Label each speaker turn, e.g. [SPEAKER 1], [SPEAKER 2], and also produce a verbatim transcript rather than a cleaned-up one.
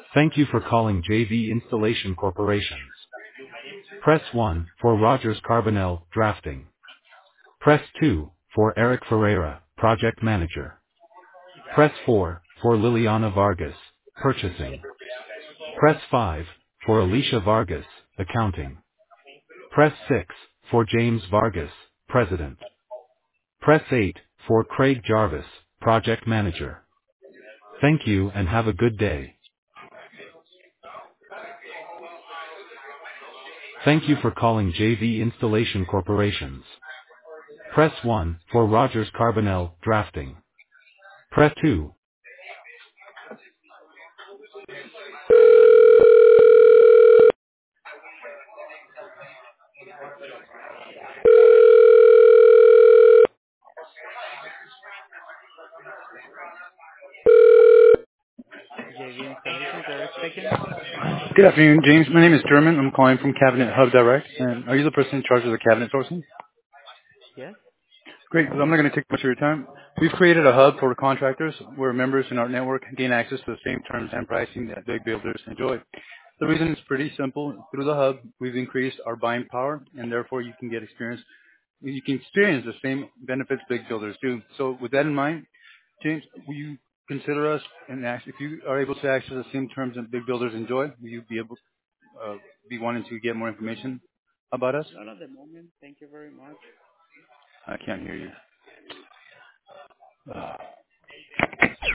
[SPEAKER 1] Thank you for calling J V Installation Corporations. Press one for Rogers Carbonell, Drafting. Press two for Eric Ferreira, Project Manager. Press four for Liliana Vargas, Purchasing. Press five for Alicia Vargas, Accounting. Press six for James Vargas, President. Press eight for Craig Jarvis, Project Manager. Thank you and have a good day. Thank you for calling J V Installation Corporations. Press one for Rogers Carbonell, Drafting. Press two. J V Installations, Eric speaking.
[SPEAKER 2] Good afternoon, James. My name is German. I'm calling from Cabinet Hub Direct. And are you the person in charge of the cabinet sourcing?
[SPEAKER 1] Yes?
[SPEAKER 2] Great. Well, I'm not going to take much of your time. We've created a hub for contractors where members in our network gain access to the same terms and pricing that big builders enjoy. The reason is pretty simple. Through the hub, we've increased our buying power, and therefore you can get experience. You can experience the same benefits big builders do. So with that in mind, James, will you consider us and ask if you are able to access the same terms that big builders enjoy? Will you be able uh, be wanting to get more information about us?
[SPEAKER 1] Not at the moment. Thank you very much.
[SPEAKER 2] I can't hear you. Uh,